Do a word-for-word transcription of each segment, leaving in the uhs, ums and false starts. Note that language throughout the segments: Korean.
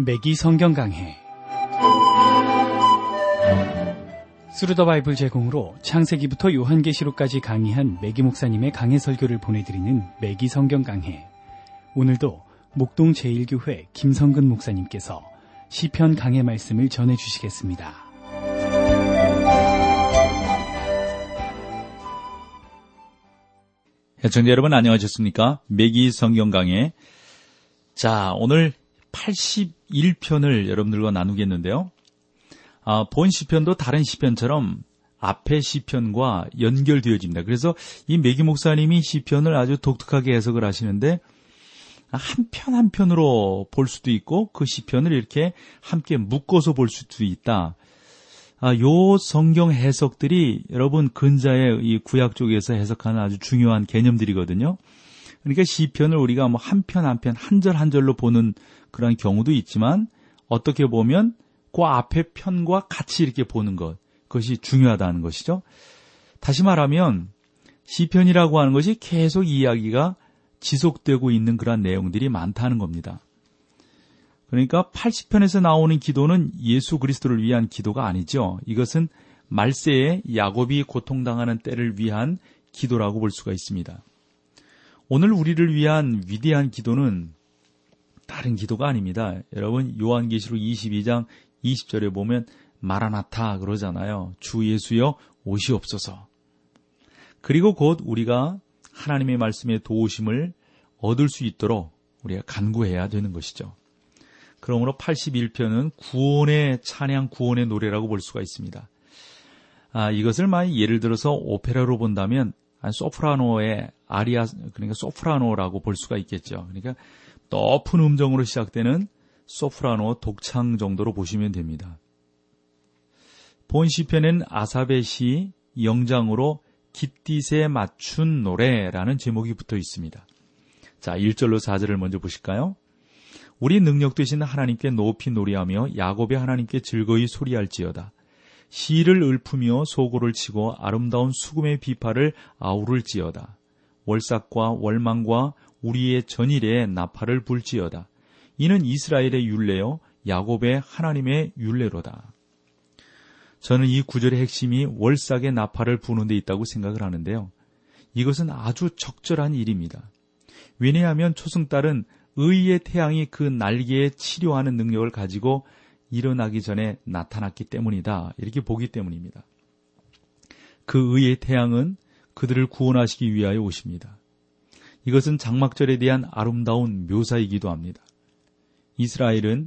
매기 성경 강해 스루더 바이블 제공으로 창세기부터 요한계시록까지 강의한 매기 목사님의 강해 설교를 보내드리는 매기 성경 강해. 오늘도 목동 제일교회 김성근 목사님께서 시편 강해 말씀을 전해주시겠습니다. 시청자 여러분 안녕하셨습니까? 매기 성경 강해. 자, 오늘 팔십일 편을 여러분들과 나누겠는데요. 아, 본 시편도 다른 시편처럼 앞의 시편과 연결되어집니다. 그래서 이 매기 목사님이 시편을 아주 독특하게 해석을 하시는데 한 편 한 편으로 볼 수도 있고 그 시편을 이렇게 함께 묶어서 볼 수도 있다. 아, 요 성경 해석들이 여러분 근자의 이 구약 쪽에서 해석하는 아주 중요한 개념들이거든요. 그러니까 시편을 우리가 뭐 한 편 한 편 한 절 한 절로 보는 그런 경우도 있지만 어떻게 보면 그 앞에 편과 같이 이렇게 보는 것, 그것이 중요하다는 것이죠. 다시 말하면 시편이라고 하는 것이 계속 이야기가 지속되고 있는 그런 내용들이 많다는 겁니다. 그러니까 팔십 편에서 나오는 기도는 예수 그리스도를 위한 기도가 아니죠. 이것은 말세에 야곱이 고통당하는 때를 위한 기도라고 볼 수가 있습니다. 오늘 우리를 위한 위대한 기도는 다른 기도가 아닙니다. 여러분 요한계시록 이십이 장 이십 절에 보면 마라나타 그러잖아요. 주 예수여 오시옵소서. 그리고 곧 우리가 하나님의 말씀의 도우심을 얻을 수 있도록 우리가 간구해야 되는 것이죠. 그러므로 팔십일 편은 구원의 찬양, 구원의 노래라고 볼 수가 있습니다. 아, 이것을 만약 예를 들어서 오페라로 본다면 소프라노의 아리아, 그러니까 소프라노라고 볼 수가 있겠죠. 그러니까 높은 음정으로 시작되는 소프라노 독창 정도로 보시면 됩니다. 본 시편엔 아삽의 시 영장으로 깃딧에 맞춘 노래라는 제목이 붙어 있습니다. 자, 일 절로 사 절을 먼저 보실까요? 우리 능력 되신 하나님께 높이 노래하며 야곱의 하나님께 즐거이 소리할지어다. 시를 읊으며 소고를 치고 아름다운 수금의 비파를 아우를지어다. 월삭과 월망과 우리의 전일에 나팔을 불지어다. 이는 이스라엘의 율례요 야곱의 하나님의 율례로다. 저는 이 구절의 핵심이 월삭의 나팔을 부는 데 있다고 생각을 하는데요. 이것은 아주 적절한 일입니다. 왜냐하면 초승달은 의의 태양이 그 날개에 치료하는 능력을 가지고 일어나기 전에 나타났기 때문이다. 이렇게 보기 때문입니다. 그 의의 태양은 그들을 구원하시기 위하여 오십니다. 이것은 장막절에 대한 아름다운 묘사이기도 합니다. 이스라엘은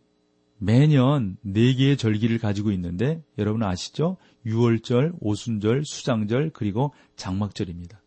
매년 네 개의 절기를 가지고 있는데 여러분 아시죠? 유월절, 오순절, 수장절, 그리고 장막절입니다.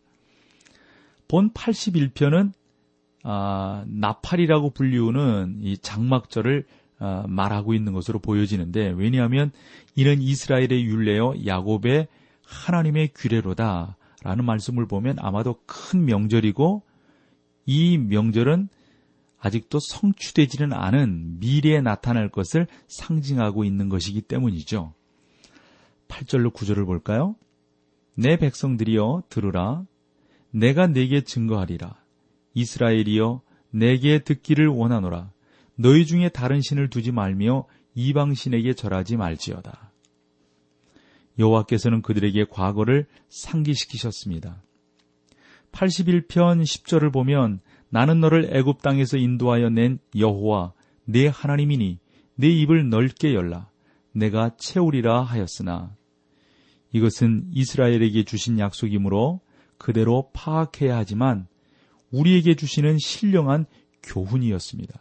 본 팔십일 편은 아, 나팔이라고 불리우는 이 장막절을 아, 말하고 있는 것으로 보여지는데 왜냐하면 이는 이스라엘의 율례요 야곱의 하나님의 규례로다 라는 말씀을 보면 아마도 큰 명절이고 이 명절은 아직도 성취되지는 않은 미래에 나타날 것을 상징하고 있는 것이기 때문이죠. 팔 절로 구 절을 볼까요? 내 백성들이여 들으라. 내가 네게 증거하리라. 이스라엘이여 내게 듣기를 원하노라. 너희 중에 다른 신을 두지 말며 이방신에게 절하지 말지어다. 여호와께서는 그들에게 과거를 상기시키셨습니다. 팔십일 편 십 절을 보면 나는 너를 애굽 땅에서 인도하여 낸 여호와 내 하나님이니 내 입을 넓게 열라. 내가 채우리라 하였으나 이것은 이스라엘에게 주신 약속이므로 그대로 파악해야 하지만 우리에게 주시는 신령한 교훈이었습니다.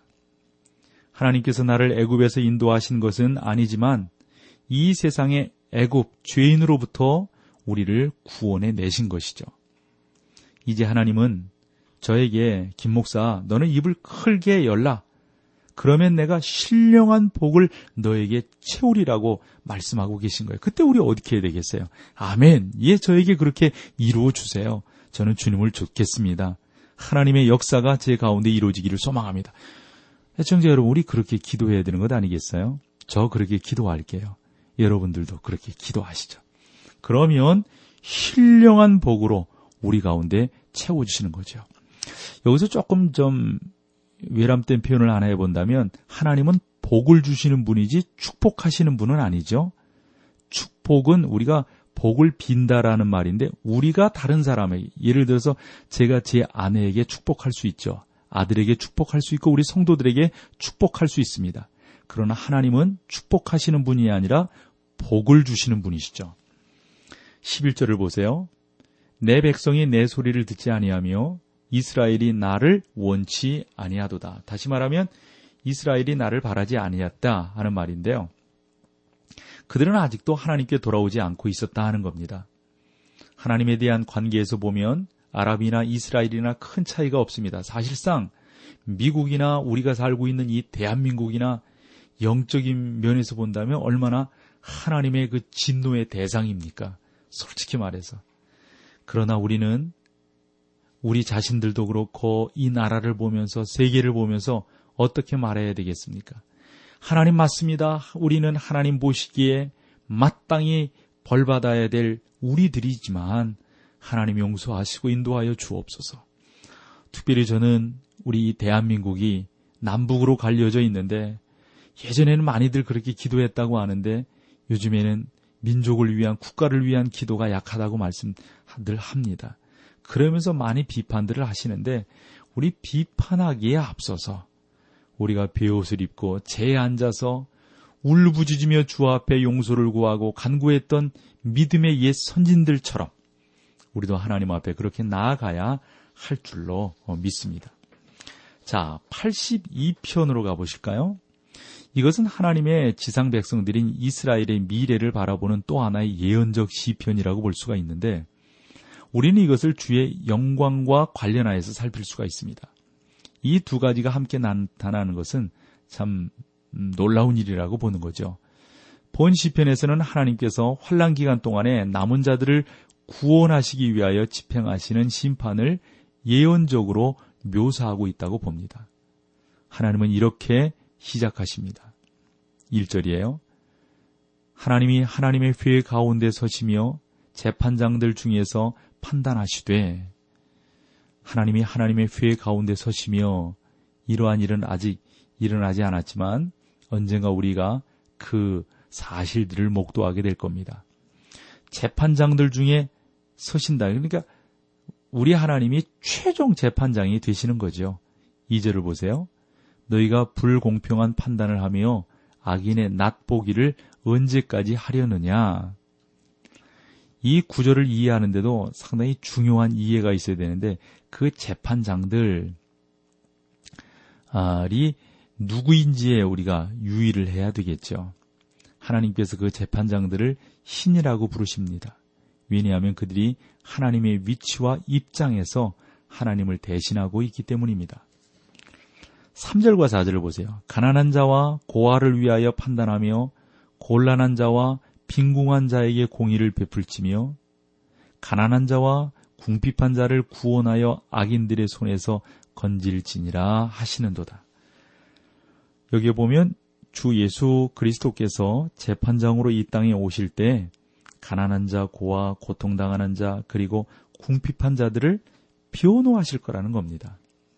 하나님께서 나를 애굽에서 인도하신 것은 아니지만 이 세상의 애굽 죄인으로부터 우리를 구원해 내신 것이죠. 이제 하나님은 저에게 김 목사 너는 입을 크게 열라. 그러면 내가 신령한 복을 너에게 채우리라고 말씀하고 계신 거예요. 그때 우리 어떻게 해야 되겠어요? 아멘. 예, 저에게 그렇게 이루어 주세요. 저는 주님을 좇겠습니다. 하나님의 역사가 제 가운데 이루어지기를 소망합니다. 시청자 여러분, 우리 그렇게 기도해야 되는 것 아니겠어요? 저 그렇게 기도할게요. 여러분들도 그렇게 기도하시죠. 그러면 신령한 복으로 우리 가운데 채워주시는 거죠. 여기서 조금 좀 외람된 표현을 하나 해본다면 하나님은 복을 주시는 분이지 축복하시는 분은 아니죠. 축복은 우리가 복을 빈다라는 말인데 우리가 다른 사람에게, 예를 들어서 제가 제 아내에게 축복할 수 있죠. 아들에게 축복할 수 있고 우리 성도들에게 축복할 수 있습니다. 그러나 하나님은 축복하시는 분이 아니라 복을 주시는 분이시죠. 십일 절을 보세요. 내 백성이 내 소리를 듣지 아니하며 이스라엘이 나를 원치 아니하도다. 다시 말하면 이스라엘이 나를 바라지 아니했다 하는 말인데요. 그들은 아직도 하나님께 돌아오지 않고 있었다 하는 겁니다. 하나님에 대한 관계에서 보면 아랍이나 이스라엘이나 큰 차이가 없습니다. 사실상 미국이나 우리가 살고 있는 이 대한민국이나 영적인 면에서 본다면 얼마나 하나님의 그 진노의 대상입니까? 솔직히 말해서. 그러나 우리는 우리 자신들도 그렇고 이 나라를 보면서 세계를 보면서 어떻게 말해야 되겠습니까? 하나님 맞습니다. 우리는 하나님 보시기에 마땅히 벌받아야 될 우리들이지만 하나님 용서하시고 인도하여 주옵소서. 특별히 저는 우리 대한민국이 남북으로 갈려져 있는데 예전에는 많이들 그렇게 기도했다고 하는데 요즘에는 민족을 위한, 국가를 위한 기도가 약하다고 말씀들 합니다. 그러면서 많이 비판들을 하시는데 우리 비판하기에 앞서서 우리가 베옷을 입고 재에 앉아서 울부짖으며 주 앞에 용서를 구하고 간구했던 믿음의 옛 선진들처럼 우리도 하나님 앞에 그렇게 나아가야 할 줄로 믿습니다. 자, 팔십이 편으로 가보실까요? 이것은 하나님의 지상 백성들인 이스라엘의 미래를 바라보는 또 하나의 예언적 시편이라고 볼 수가 있는데 우리는 이것을 주의 영광과 관련하여서 살필 수가 있습니다. 이 두 가지가 함께 나타나는 것은 참 놀라운 일이라고 보는 거죠. 본 시편에서는 하나님께서 환난 기간 동안에 남은 자들을 구원하시기 위하여 집행하시는 심판을 예언적으로 묘사하고 있다고 봅니다. 하나님은 이렇게 시작하십니다. 일 절이에요. 하나님이 하나님의 회 가운데 서시며 재판장들 중에서 판단하시되, 하나님이 하나님의 회 가운데 서시며 이러한 일은 아직 일어나지 않았지만 언젠가 우리가 그 사실들을 목도하게 될 겁니다. 재판장들 중에 서신다. 그러니까 우리 하나님이 최종 재판장이 되시는 거죠. 이 절을 보세요. 너희가 불공평한 판단을 하며 악인의 낫보기를 언제까지 하려느냐. 이 구절을 이해하는데도 상당히 중요한 이해가 있어야 되는데 그 재판장들이 누구인지에 우리가 유의를 해야 되겠죠. 하나님께서 그 재판장들을 신이라고 부르십니다. 왜냐하면 그들이 하나님의 위치와 입장에서 하나님을 대신하고 있기 때문입니다. 삼 절과 사 절을 보세요. 가난한 자와 고아를 위하여 판단하며 곤란한 자와 빈궁한 자에게 공의를 베풀치며 가난한 자와 궁핍한 자를 구원하여 악인들의 손에서 건질지니라 하시는도다. 여기에 보면 주 예수 그리스도께서 재판장으로 이 땅에 오실 때 가난한 자, 고아, 고통당하는 자, 그리고 궁핍한 자들을 변호하실 거라는 겁니다.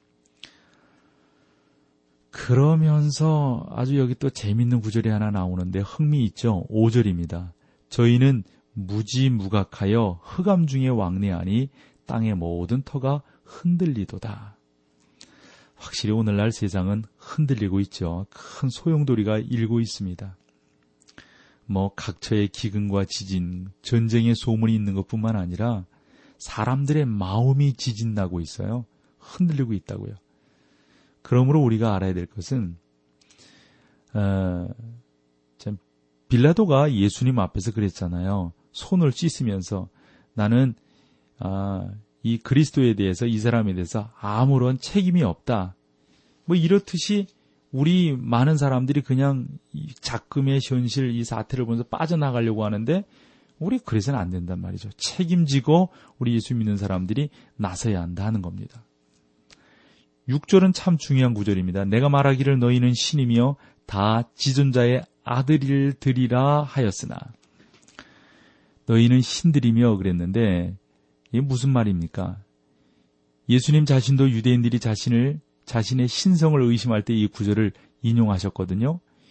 그러면서 아주 여기 또 재밌는 구절이 하나 나오는데 흥미있죠. 오 절입니다. 저희는 무지무각하여 흑암 중에 왕래하니 땅의 모든 터가 흔들리도다. 확실히 오늘날 세상은 흔들리고 있죠. 큰 소용돌이가 일고 있습니다. 뭐 각처의 기근과 지진, 전쟁의 소문이 있는 것뿐만 아니라 사람들의 마음이 지진나고 있어요. 흔들리고 있다고요. 그러므로 우리가 알아야 될 것은 어, 참 빌라도가 예수님 앞에서 그랬잖아요. 손을 씻으면서 나는 아, 이 그리스도에 대해서, 이 사람에 대해서 아무런 책임이 없다. 뭐 이렇듯이 우리 많은 사람들이 그냥 이 작금의 현실, 이 사태를 보면서 빠져나가려고 하는데 우리 그래서는 안 된단 말이죠. 책임지고 우리 예수 믿는 사람들이 나서야 한다 하는 겁니다. 육 절은 참 중요한 구절입니다. 내가 말하기를 너희는 신이며 다 지존자의 아들들이라 하였으나. 너희는 신들이며 그랬는데 이게 무슨 말입니까? 예수님 자신도 유대인들이 자신을 자신의 신성을 의심할 때 이 구절을 인용하셨거든요.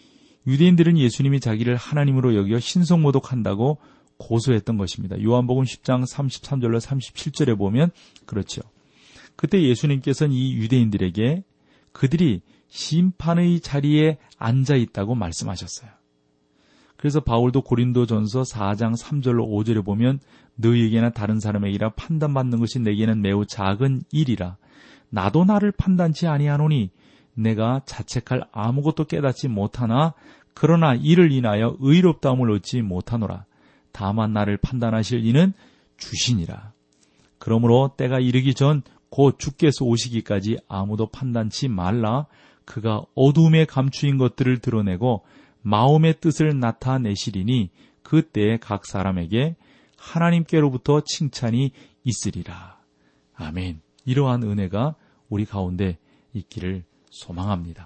유대인들은 예수님이 자기를 하나님으로 여겨 신성모독한다고 고소했던 것입니다. 요한복음 십 장 삼십삼 절로 삼십칠 절에 보면 그렇죠. 그때 예수님께서는 이 유대인들에게 그들이 심판의 자리에 앉아 있다고 말씀하셨어요. 그래서 바울도 고린도전서 사 장 삼 절로 오 절에 보면 너희에게나 다른 사람에게나 판단받는 것이 내게는 매우 작은 일이라. 나도 나를 판단치 아니하노니 내가 자책할 아무것도 깨닫지 못하나 그러나 이를 인하여 의롭다함을 얻지 못하노라. 다만 나를 판단하실 이는 주시니라. 그러므로 때가 이르기 전 곧 주께서 오시기까지 아무도 판단치 말라. 그가 어둠에 감추인 것들을 드러내고 마음의 뜻을 나타내시리니 그때에 각 사람에게 하나님께로부터 칭찬이 있으리라. 아멘. 이러한 은혜가 우리 가운데 있기를 소망합니다.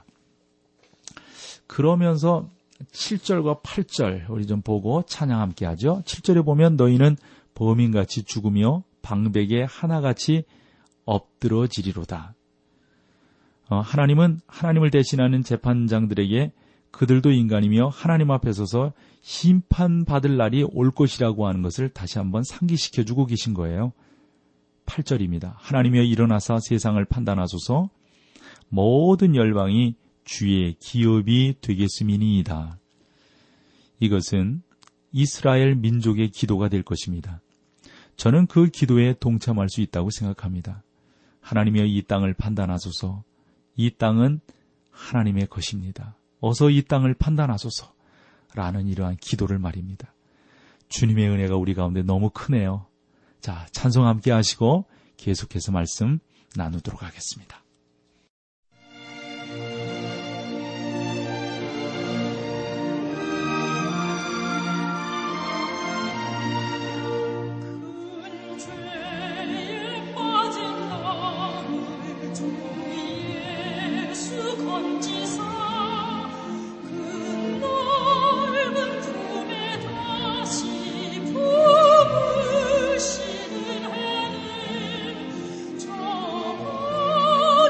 그러면서 칠 절과 팔 절 우리 좀 보고 찬양 함께 하죠. 칠 절에 보면 너희는 범인같이 죽으며 방백에 하나같이 엎드러지리로다. 어, 하나님은 하나님을 대신하는 재판장들에게 그들도 인간이며 하나님 앞에 서서 심판받을 날이 올 것이라고 하는 것을 다시 한번 상기시켜주고 계신 거예요. 팔 절입니다. 하나님이여 일어나사 세상을 판단하소서. 모든 열방이 주의 기업이 되겠음이니이다. 이것은 이스라엘 민족의 기도가 될 것입니다. 저는 그 기도에 동참할 수 있다고 생각합니다. 하나님이여 이 땅을 판단하소서. 이 땅은 하나님의 것입니다. 어서 이 땅을 판단하소서. 라는 이러한 기도를 말입니다. 주님의 은혜가 우리 가운데 너무 크네요. 자, 찬송 함께 하시고 계속해서 말씀 나누도록 하겠습니다. 저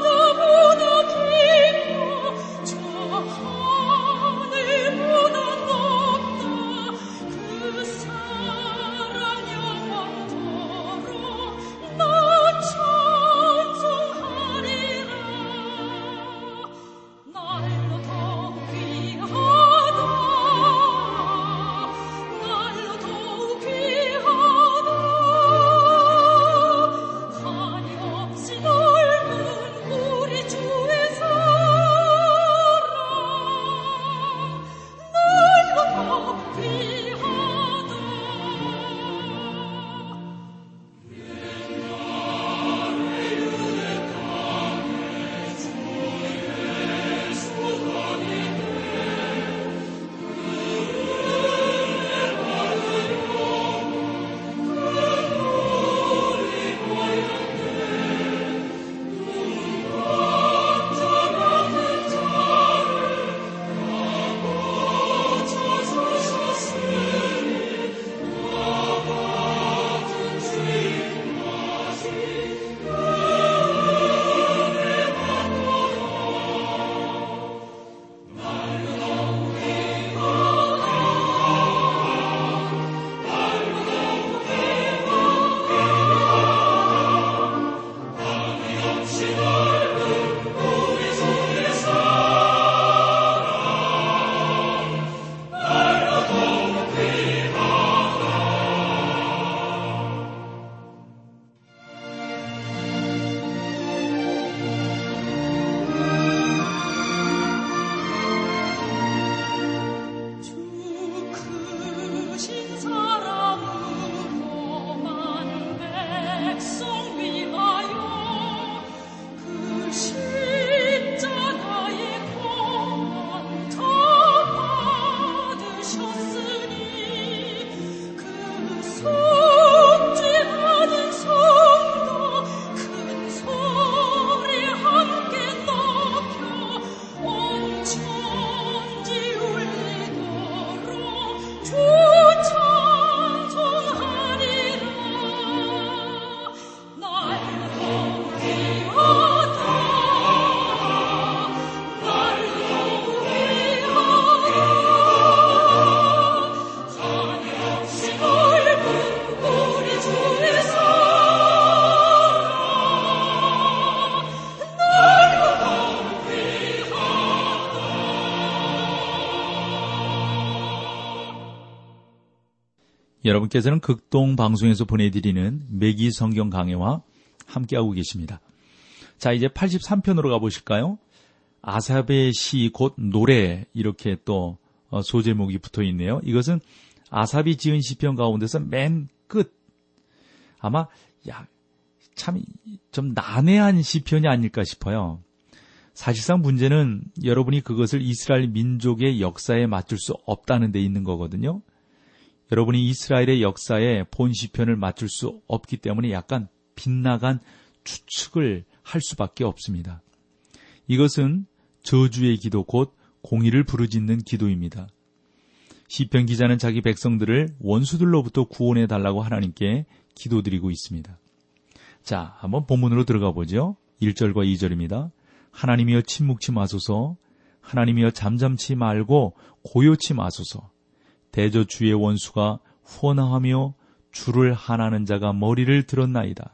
여러분께서는 극동 방송에서 보내드리는 매기 성경 강해와 함께하고 계십니다. 자, 이제 팔십삼 편으로 가보실까요? 아삽의 시 곧 노래, 이렇게 또 소제목이 붙어 있네요. 이것은 아삽이 지은 시편 가운데서 맨 끝, 아마 야, 참 좀 난해한 시편이 아닐까 싶어요. 사실상 문제는 여러분이 그것을 이스라엘 민족의 역사에 맞출 수 없다는 데 있는 거거든요. 여러분이 이스라엘의 역사에 본 시편을 맞출 수 없기 때문에 약간 빗나간 추측을 할 수밖에 없습니다. 이것은 저주의 기도, 곧 공의를 부르짖는 기도입니다. 시편 기자는 자기 백성들을 원수들로부터 구원해 달라고 하나님께 기도드리고 있습니다. 자, 한번 본문으로 들어가 보죠. 일 절과 이 절입니다. 하나님이여 침묵치 마소서, 하나님이여 잠잠치 말고 고요치 마소서. 대저 주의 원수가 후원하며 주를 한하는 자가 머리를 들었나이다.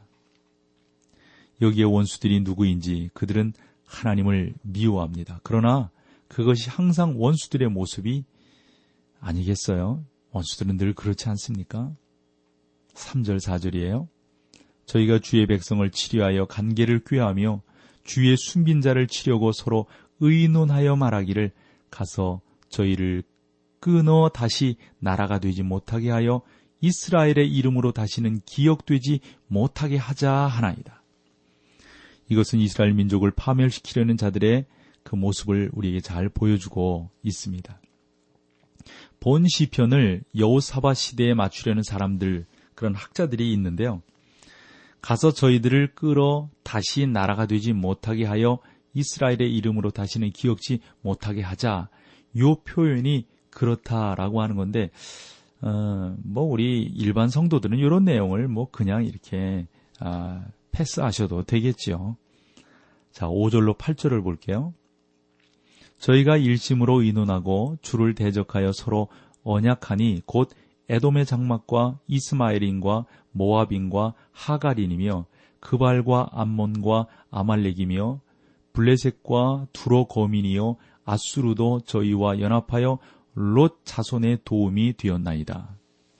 여기에 원수들이 누구인지 그들은 하나님을 미워합니다. 그러나 그것이 항상 원수들의 모습이 아니겠어요? 원수들은 늘 그렇지 않습니까? 삼 절, 사 절이에요. 저희가 주의 백성을 치료하여 간계를 꾀하며 주의 숨긴 자를 치려고 서로 의논하여 말하기를 가서 저희를 끊어 다시 나라가 되지 못하게 하여 이스라엘의 이름으로 다시는 기억되지 못하게 하자 하나이다. 이것은 이스라엘 민족을 파멸시키려는 자들의 그 모습을 우리에게 잘 보여주고 있습니다. 본 시편을 여호사밧 시대에 맞추려는 사람들, 그런 학자들이 있는데요. 가서 저희들을 끌어 다시 나라가 되지 못하게 하여 이스라엘의 이름으로 다시는 기억지 못하게 하자. 요 표현이 그렇다라고 하는 건데, 어, 뭐 우리 일반 성도들은 이런 내용을 뭐 그냥 이렇게 아, 패스하셔도 되겠죠. 자, 오 절로 팔 절을 볼게요. 저희가 일심으로 의논하고 주를 대적하여 서로 언약하니 곧 에돔의 장막과 이스마엘인과 모압인과 하갈인이며 그발과 암몬과 아말렉이며 블레셋과 두로 거민이요 아수르도 저희와 연합하여 롯 자손의 도움이 되었나이다.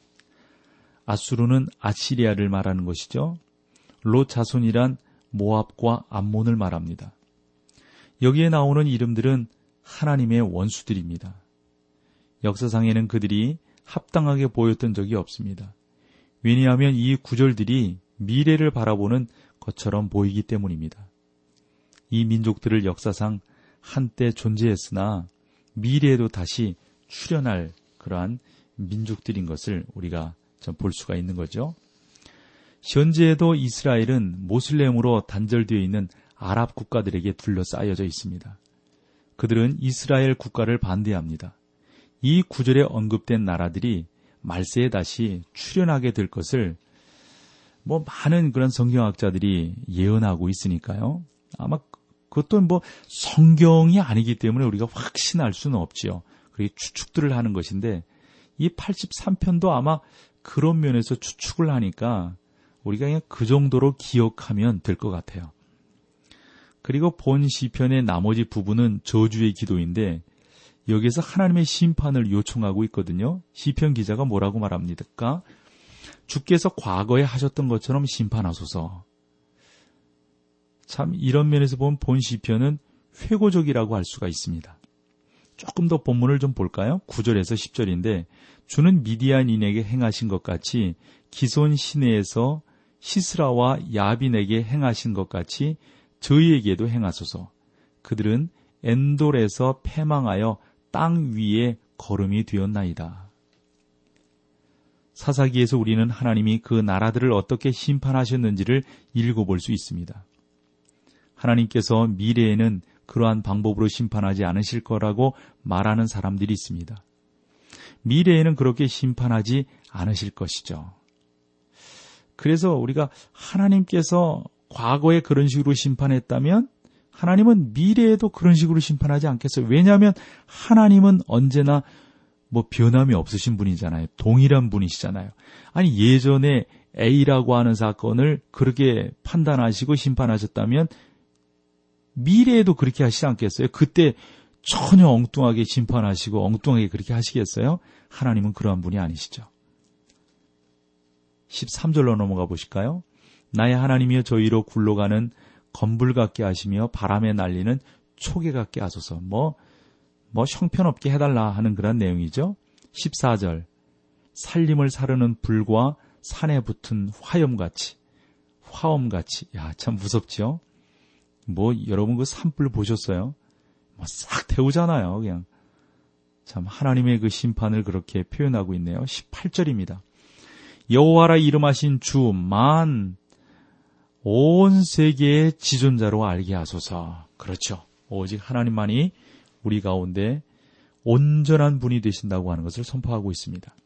아수르는 아시리아를 말하는 것이죠. 롯 자손이란 모압과 암몬을 말합니다. 여기에 나오는 이름들은 하나님의 원수들입니다. 역사상에는 그들이 합당하게 보였던 적이 없습니다. 왜냐하면 이 구절들이 미래를 바라보는 것처럼 보이기 때문입니다. 이 민족들을 역사상 한때 존재했으나 미래에도 다시 출현할 그러한 민족들인 것을 우리가 좀 볼 수가 있는 거죠. 현재에도 이스라엘은 모슬렘으로 단절되어 있는 아랍 국가들에게 둘러싸여져 있습니다. 그들은 이스라엘 국가를 반대합니다. 이 구절에 언급된 나라들이 말세에 다시 출현하게 될 것을 뭐 많은 그런 성경학자들이 예언하고 있으니까요. 아마 그것도 뭐 성경이 아니기 때문에 우리가 확신할 수는 없지요. 그렇게 추측들을 하는 것인데 이 팔십삼 편도 아마 그런 면에서 추측을 하니까 우리가 그냥 그 정도로 기억하면 될 것 같아요. 그리고 본 시편의 나머지 부분은 저주의 기도인데 여기에서 하나님의 심판을 요청하고 있거든요. 시편 기자가 뭐라고 말합니까? 주께서 과거에 하셨던 것처럼 심판하소서. 참 이런 면에서 보면 본 시편은 회고적이라고 할 수가 있습니다. 조금 더 본문을 좀 볼까요? 구 절에서 십 절인데 주는 미디안인에게 행하신 것 같이 기손 시내에서 시스라와 야빈에게 행하신 것 같이 저희에게도 행하소서. 그들은 엔돌에서 패망하여 땅 위에 거름이 되었나이다. 사사기에서 우리는 하나님이 그 나라들을 어떻게 심판하셨는지를 읽어볼 수 있습니다. 하나님께서 미래에는 그러한 방법으로 심판하지 않으실 거라고 말하는 사람들이 있습니다. 미래에는 그렇게 심판하지 않으실 것이죠. 그래서 우리가 하나님께서 과거에 그런 식으로 심판했다면 하나님은 미래에도 그런 식으로 심판하지 않겠어요. 왜냐하면 하나님은 언제나 뭐 변함이 없으신 분이잖아요. 동일한 분이시잖아요. 아니 예전에 A라고 하는 사건을 그렇게 판단하시고 심판하셨다면 미래에도 그렇게 하시지 않겠어요? 그때 전혀 엉뚱하게 심판하시고 엉뚱하게 그렇게 하시겠어요? 하나님은 그러한 분이 아니시죠. 팔십삼 절로 넘어가 보실까요? 나의 하나님이여 저희로 굴러가는 건불 같게 하시며 바람에 날리는 초계 같게 하소서. 뭐, 뭐 형편없게 해달라 하는 그런 내용이죠. 십사 절 살림을 사르는 불과 산에 붙은 화염같이 화엄같이. 야, 참 무섭죠? 뭐 여러분 그 산불 보셨어요? 뭐 싹 태우잖아요. 그냥 참 하나님의 그 심판을 그렇게 표현하고 있네요. 십팔 절입니다. 여호와라 이름하신 주 만 온 세계의 지존자로 알게 하소서. 그렇죠. 오직 하나님만이 우리 가운데 온전한 분이 되신다고 하는 것을 선포하고 있습니다.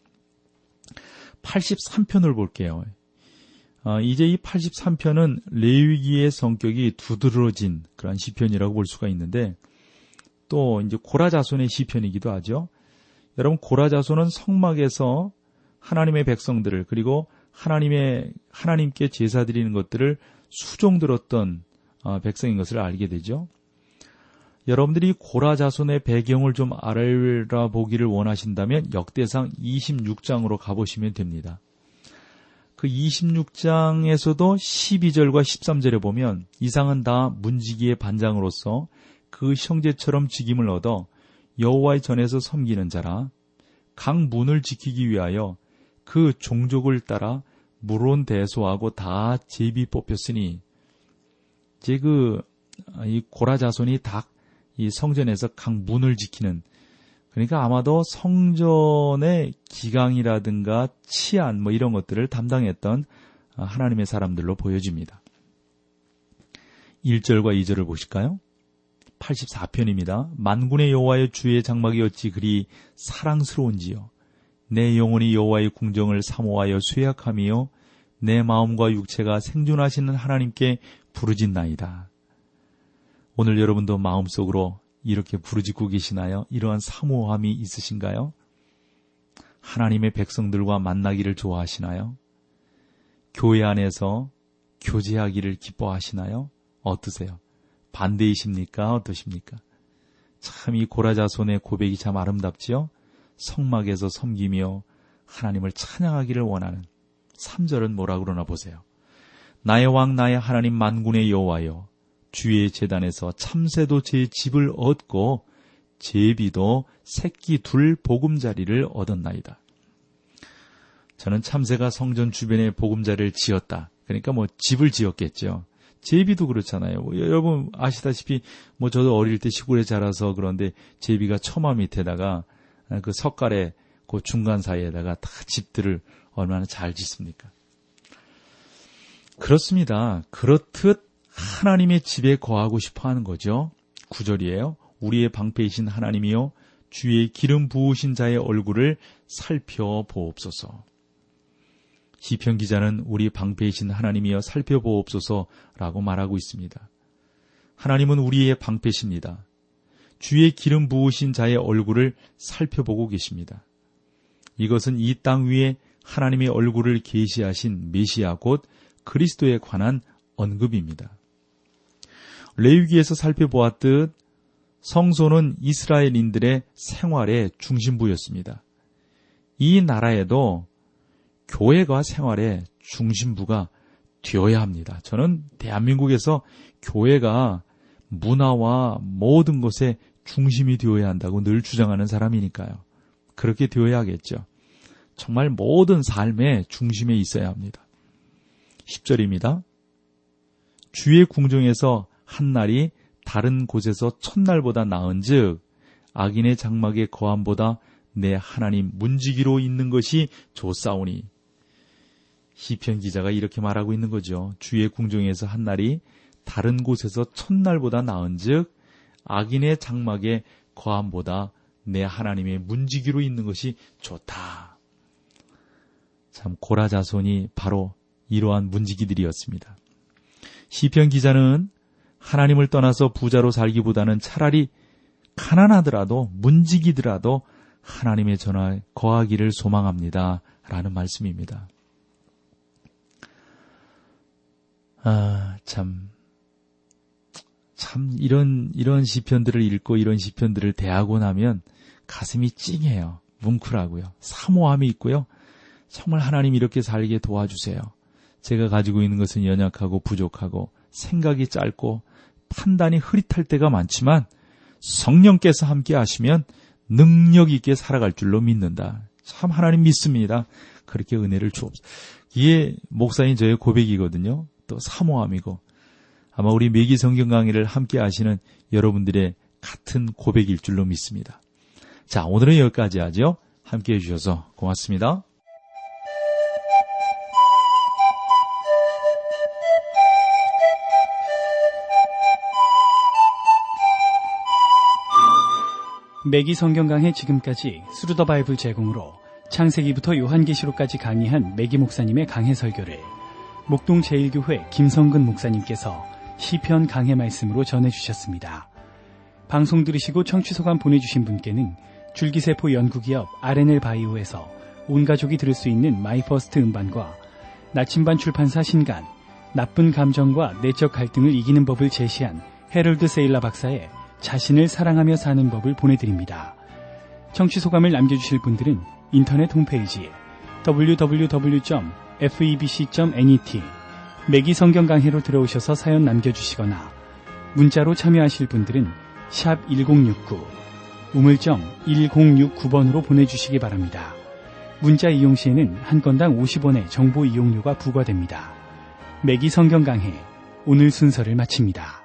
팔십삼 편을 볼게요. 어, 이제 이 팔십삼 편은 레위기의 성격이 두드러진 그런 시편이라고 볼 수가 있는데, 또 이제 고라 자손의 시편이기도 하죠. 여러분, 고라 자손은 성막에서 하나님의 백성들을, 그리고 하나님의 하나님께 제사 드리는 것들을 수종 들었던 어, 백성인 것을 알게 되죠. 여러분들이 고라 자손의 배경을 좀 알아보기를 원하신다면 역대상 이십육 장으로 가보시면 됩니다. 그 이십육 장에서도 십이 절과 십삼 절에 보면 이상은 다 문지기의 반장으로서 그 형제처럼 직임을 얻어 여호와의 전에서 섬기는 자라. 각 문을 지키기 위하여 그 종족을 따라 물론 대소하고 다 제비 뽑혔으니, 이제 그 이 고라 자손이 다 이 성전에서 각 문을 지키는, 그러니까 아마도 성전의 기강이라든가 치안 뭐 이런 것들을 담당했던 하나님의 사람들로 보여집니다. 일 절과 이 절을 보실까요? 팔십사 편입니다. 만군의 여호와의 주의 장막이 어찌 그리 사랑스러운지요. 내 영혼이 여호와의 궁정을 사모하여 쇠약하며 내 마음과 육체가 생존하시는 하나님께 부르짖나이다. 오늘 여러분도 마음속으로 이렇게 부르짖고 계시나요? 이러한 사모함이 있으신가요? 하나님의 백성들과 만나기를 좋아하시나요? 교회 안에서 교제하기를 기뻐하시나요? 어떠세요? 반대이십니까? 어떠십니까? 참 이 고라 자손의 고백이 참 아름답지요? 성막에서 섬기며 하나님을 찬양하기를 원하는. 삼 절은 뭐라 그러나 보세요. 나의 왕 나의 하나님 만군의 여호와여, 주의 제단에서 참새도 제 집을 얻고 제비도 새끼 둘 보금자리를 얻었나이다. 저는 참새가 성전 주변에 보금자리를 지었다. 그러니까 뭐 집을 지었겠죠. 제비도 그렇잖아요. 뭐 여러분 아시다시피 뭐 저도 어릴 때 시골에 자라서 그런데 제비가 처마 밑에다가 그 석가래 그 중간 사이에다가 다 집들을 얼마나 잘 짓습니까? 그렇습니다. 그렇듯 하나님의 집에 거하고 싶어 하는 거죠. 구 절이에요. 우리의 방패이신 하나님이요 주의 기름 부으신 자의 얼굴을 살펴보옵소서. 시편 기자는 우리 방패이신 하나님이여 살펴보옵소서라고 말하고 있습니다. 하나님은 우리의 방패십니다. 주의 기름 부으신 자의 얼굴을 살펴보고 계십니다. 이것은 이 땅 위에 하나님의 얼굴을 계시하신 메시아 곧 그리스도에 관한 언급입니다. 레위기에서 살펴보았듯 성소는 이스라엘인들의 생활의 중심부였습니다. 이 나라에도 교회가 생활의 중심부가 되어야 합니다. 저는 대한민국에서 교회가 문화와 모든 것의 중심이 되어야 한다고 늘 주장하는 사람이니까요. 그렇게 되어야겠죠. 정말 모든 삶의 중심에 있어야 합니다. 십 절입니다. 주의 궁정에서 한 날이 다른 곳에서 첫날보다 나은즉 악인의 장막에 거함보다 내 하나님 문지기로 있는 것이 좋사오니. 시편 기자가 이렇게 말하고 있는 거죠. 주의 궁정에서 한 날이 다른 곳에서 첫날보다 나은즉 악인의 장막에 거함보다 내 하나님의 문지기로 있는 것이 좋다. 참 고라 자손이 바로 이러한 문지기들이었습니다. 시편 기자는 하나님을 떠나서 부자로 살기보다는 차라리 가난하더라도 문지기더라도 하나님의 전화에 거하기를 소망합니다. 라는 말씀입니다. 아, 참, 참, 이런, 이런 시편들을 읽고 이런 시편들을 대하고 나면 가슴이 찡해요. 뭉클하고요. 사모함이 있고요. 정말 하나님 이렇게 살게 도와주세요. 제가 가지고 있는 것은 연약하고 부족하고 생각이 짧고 판단이 흐릿할 때가 많지만 성령께서 함께 하시면 능력 있게 살아갈 줄로 믿는다. 참 하나님 믿습니다. 그렇게 은혜를 주옵소서. 이게 목사님 저의 고백이거든요. 또 사모함이고 아마 우리 매기 성경 강의를 함께 하시는 여러분들의 같은 고백일 줄로 믿습니다. 자, 오늘은 여기까지 하죠. 함께 해주셔서 고맙습니다. 매기 성경 강해 지금까지 스루 더 바이블 제공으로 창세기부터 요한계시록까지 강의한 매기 목사님의 강해 설교를 목동 제일교회 김성근 목사님께서 시편 강해 말씀으로 전해주셨습니다. 방송 들으시고 청취 소감 보내주신 분께는 줄기세포 연구기업 알엔엘 바이오에서 온 가족이 들을 수 있는 마이퍼스트 음반과 나침반 출판사 신간 나쁜 감정과 내적 갈등을 이기는 법을 제시한 해럴드 세일라 박사의 자신을 사랑하며 사는 법을 보내드립니다. 청취 소감을 남겨주실 분들은 인터넷 홈페이지 더블유 더블유 더블유 점 페브이비씨 점 net 매기 성경 강해로 들어오셔서 사연 남겨주시거나 문자로 참여하실 분들은 샵 일공육구 우물정 일공육구 번으로 보내주시기 바랍니다. 문자 이용 시에는 한 건당 오십 원의 정보 이용료가 부과됩니다. 매기 성경 강해 오늘 순서를 마칩니다.